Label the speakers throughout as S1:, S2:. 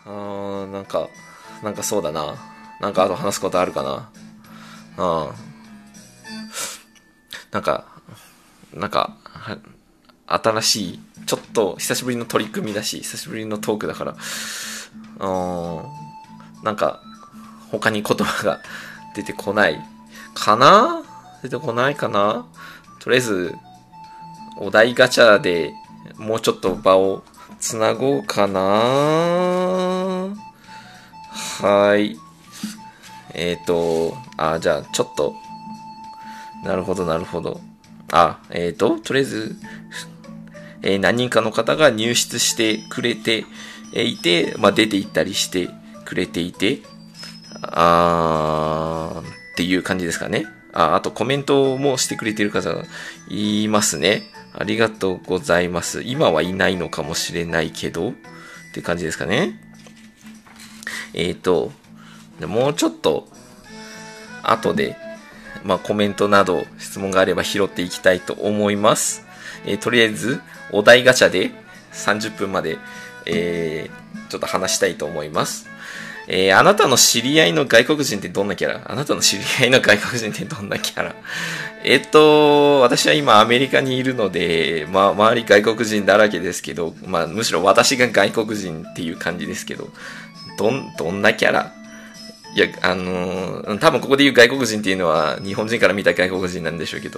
S1: なんかそうだな。なんかあと話すことあるかな。なんか、新しい、ちょっと久しぶりの取り組みだし、久しぶりのトークだから、なんか、他に言葉が出てこないかな。出てこないかな。とりあえず、お題ガチャでもうちょっと場をつなごうかな。はい。じゃあ、ちょっと、なるほど。とりあえず、何人かの方が入室してくれていて、出て行ったりしてくれていて、っていう感じですかね。あとコメントもしてくれてる方がいますね。ありがとうございます。今はいないのかもしれないけど、って感じですかね。もうちょっと、後で、コメントなど質問があれば拾っていきたいと思います。とりあえず、お題ガチャで30分まで、ちょっと話したいと思います。あなたの知り合いの外国人ってどんなキャラ？あなたの知り合いの外国人ってどんなキャラ？私は今アメリカにいるので、周り外国人だらけですけど、むしろ私が外国人っていう感じですけど、どんなキャラ？いや、多分ここで言う外国人っていうのは日本人から見た外国人なんでしょうけど、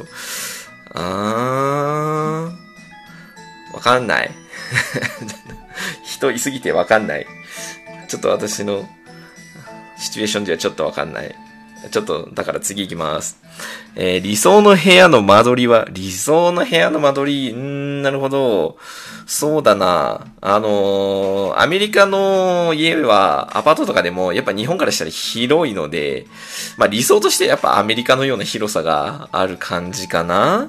S1: わかんない。人いすぎてわかんない。ちょっと私のシチュエーションではちょっとわかんない。ちょっと、だから次行きます。理想の部屋の間取りは、理想の部屋の間取り、なるほど。そうだな。アメリカの家は、アパートとかでも、やっぱ日本からしたら広いので、理想としてやっぱアメリカのような広さがある感じかな。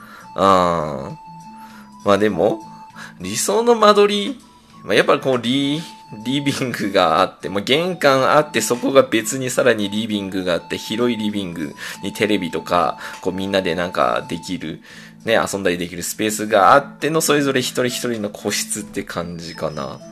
S1: でも、理想の間取り、やっぱこうリビングがあって、玄関あって、そこが別にさらにリビングがあって、広いリビングにテレビとか、こうみんなでなんかできる、ね、遊んだりできるスペースがあっての、それぞれ一人一人の個室って感じかな。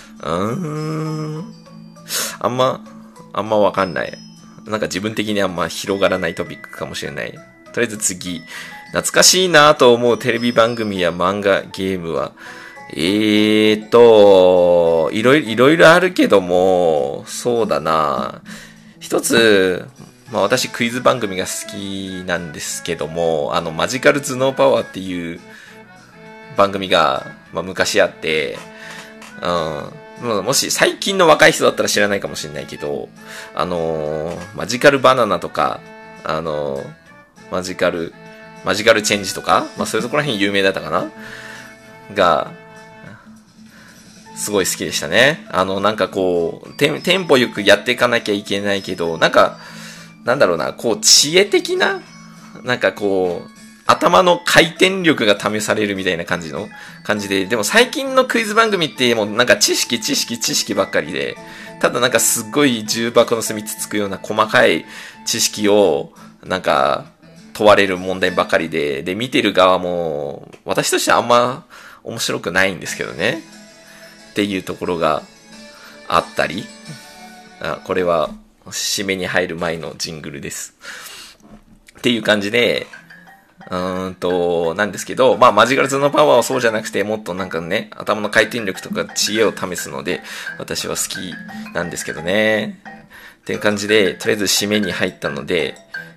S1: あんまわかんない。なんか自分的にあんま広がらないトピックかもしれない。とりあえず次。懐かしいなと思うテレビ番組や漫画、ゲームは、いろいろあるけども、そうだな。一つ、私クイズ番組が好きなんですけども、マジカル頭脳パワーっていう番組が、昔あって、もし最近の若い人だったら知らないかもしれないけど、マジカルバナナとか、マジカルチェンジとか、そういうところら辺有名だったかなが、すごい好きでしたね。なんかこう、テンポよくやっていかなきゃいけないけど、なんか、なんだろうな、こう、知恵的な、なんかこう、頭の回転力が試されるみたいな感じで、でも最近のクイズ番組ってもうなんか知識ばっかりで、ただなんかすっごい重箱の隅つつくような細かい知識を、なんか、問われる問題ばかりで、見てる側も、私としてはあんま面白くないんですけどね。っていうところがあったり、これは締めに入る前のジングルです。っていう感じで、なんですけど、マジカル頭脳パワーはそうじゃなくて、もっとなんかね、頭の回転力とか知恵を試すので、私は好きなんですけどね。っていう感じで、とりあえず締めに入ったので、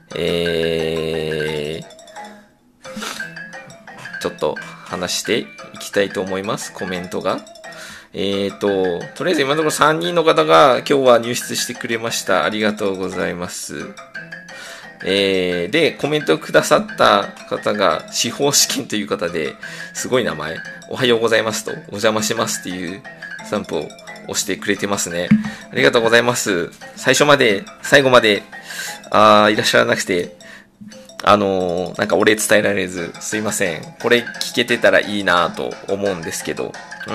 S1: ちょっと話していきたいと思います。コメントが。とりあえず今のところ3人の方が今日は入室してくれました。ありがとうございます。で、コメントをくださった方が、司法試験という方で、すごい名前、おはようございますと、お邪魔しますっていうスタンプを押してくれてますね。ありがとうございます。最後まで、いらっしゃらなくて、なんかお礼伝えられず、すいません。これ聞けてたらいいなと思うんですけど、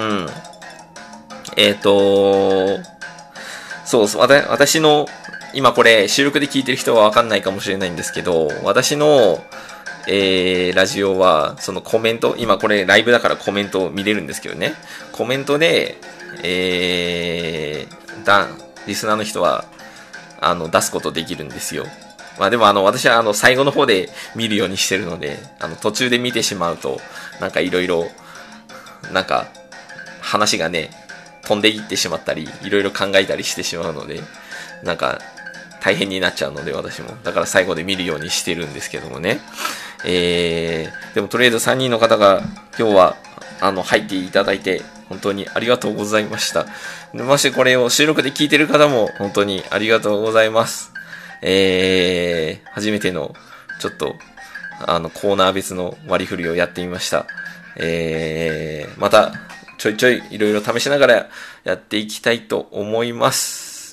S1: そう、私の、今これ収録で聞いてる人はわかんないかもしれないんですけど、私の、ラジオは、そのコメント、今これライブだからコメント見れるんですけどね。コメントで、 リスナーの人は、出すことできるんですよ。まあでも私は最後の方で見るようにしてるので、途中で見てしまうと、なんかいろいろ、なんか、話がね、飛んでいってしまったり、いろいろ考えたりしてしまうので、なんか、大変になっちゃうので、私も。だから最後で見るようにしてるんですけどもね。でもとりあえず3人の方が今日は、入っていただいて、本当にありがとうございました。ましてこれを収録で聞いてる方も本当にありがとうございます。初めての、ちょっと、コーナー別の割り振りをやってみました。また、ちょいちょいいろいろ試しながらやっていきたいと思います。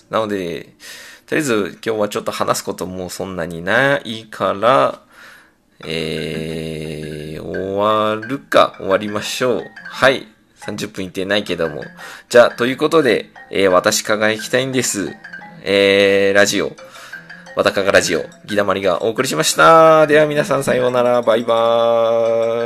S1: なので、とりあえず今日はちょっと話すこともそんなにないから、終わりましょう。はい。30分いってないけども。じゃあ、ということで、私輝きたいんです。ラジオ。わたかがラジオ、ギダマリがお送りしました。では皆さんさようなら、バイバーイ。